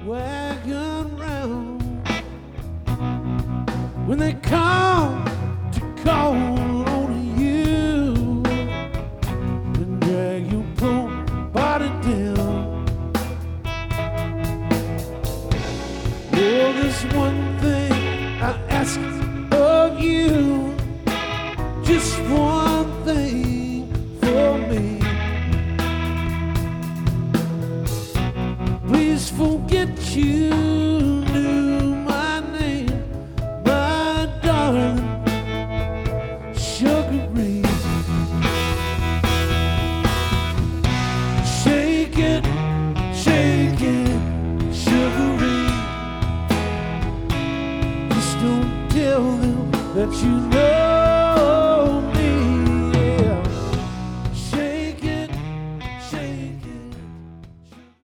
wagon round when they come to call on you and drag your poor body down. Oh, there's one thing I ask of you, just one thing for me. Please forget you knew my name, my darling Sugar Ray. Shake it, Sugar Ray. Just don't tell them that you know